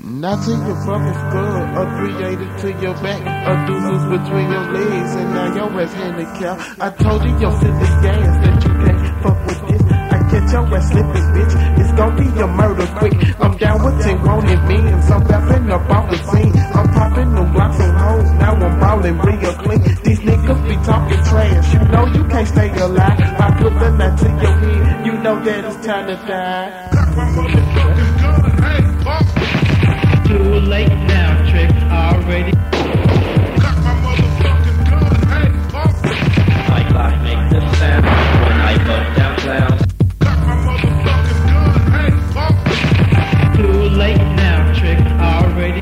Not to your fucking skull, a 380 to your back, a deuces between your legs, and now your ass handicapped. I told you your shit is gas, that you can't fuck with this. I catch your ass slipping, bitch. It's gon' be a murder quick. I'm down with 10 wanted men, so I'm bapping up off the scene. I'm popping them blocks on hoes, now I'm ballin' real clean. These niggas be talking trash, you know you can't stay alive. I put the knife to your head, you know that it's time to die. Too late now, tricks already. Got my motherfucking gun, hey, fuck. My Glock make the sound when I bust down clowns. Got my motherfucking gun, hey, fuck. Too late now, tricks already.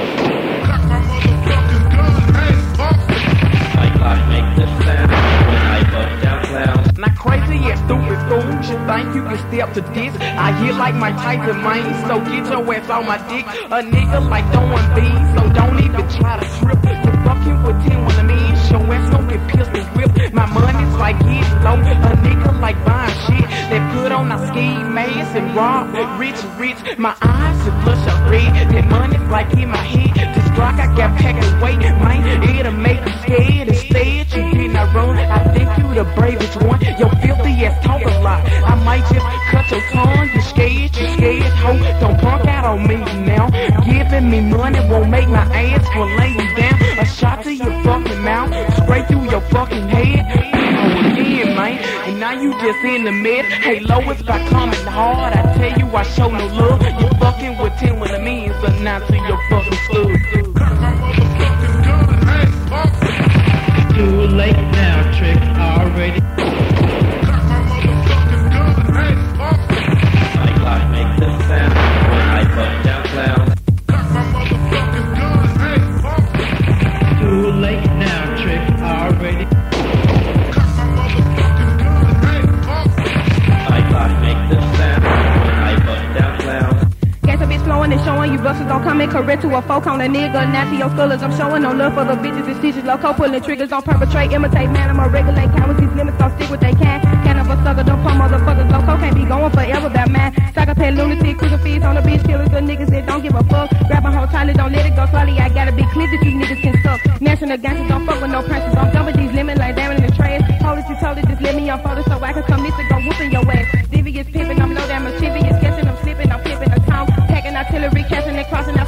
Got my motherfucking gun, hey, fuck. My Glock make the sound when I bust down clowns. Not crazy and stupid fools, you think you can step to this? I hear like my Tyson, man, so get your ass on my dick. A nigga like throwing bees, so don't even try to trip. You fucking with 10 when I'm in, your ass gon' get pistol whipped. My money's like getting low, a nigga like buying shit. They put on a ski mask and rob, rich. My eyes are blush up red, that money's like in my head. This Glock I got packed away, man, it'll make you scared. Instead, you did not run, I think you the bravest one. Your filthy ass talk a lot, I might just cut your tongue. You scared, ho, don't punk out on me now. Giving me money won't make my ass will lay you down. A shot to your fucking mouth, straight through your fucking head. Again, man, and now you just in the mid. Hey, low is by coming hard, I tell you I show no love. You fucking with 10 when the means, but not to your fucking stud. Got my motherfucking gun, hey, fuck. Too late now, tricks already. Got my motherfucking gun, hey, fuck. My Glock make the sound when I bust down clowns. Got my motherfucking gun, hey, fuck. Too late now, tricks already. Got my motherfucking gun, hey, fuck. My Glock make the sound when I bust down clowns. Gas a bitch flowing and showing you busters don't come and correct to a folk on a nigga. Not to your skullers, I'm showing no love for the bitches and stitches. Loco pulling triggers, don't perpetrate, imitate, man, I'ma regulate. Cowards, these limits don't stick what they can. Can't of a sucker, don't pump motherfuckers. Loco can't be going forever, that man. Psychopath, lunatic, quicker feeds on the bitch killers. The niggas that don't give a fuck. Grab a hold tightly, don't let it go slowly. I got a big clip that you niggas can suck. National gangsters don't fuck with no princes. I'm done with these lemons like damn in the trash. Hold it, you told it, just let me unfold it so I can come this and go whooping your ass. Devious pimping, I'm low down mischievous. Catching, I'm slipping, I'm flipping a tongue. Packing artillery, catching and crossing